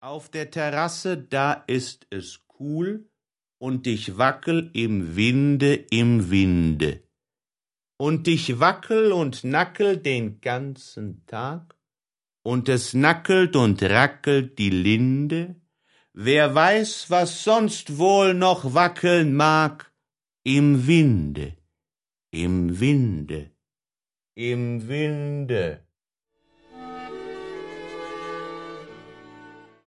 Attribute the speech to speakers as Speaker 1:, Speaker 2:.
Speaker 1: Auf der Terrasse, da ist es kühl, und ich wackel im Winde. Und ich wackel und nackel den ganzen Tag, und es nackelt und rackelt die Linde. Wer weiß, was sonst wohl noch wackeln mag, im Winde, im Winde, im Winde.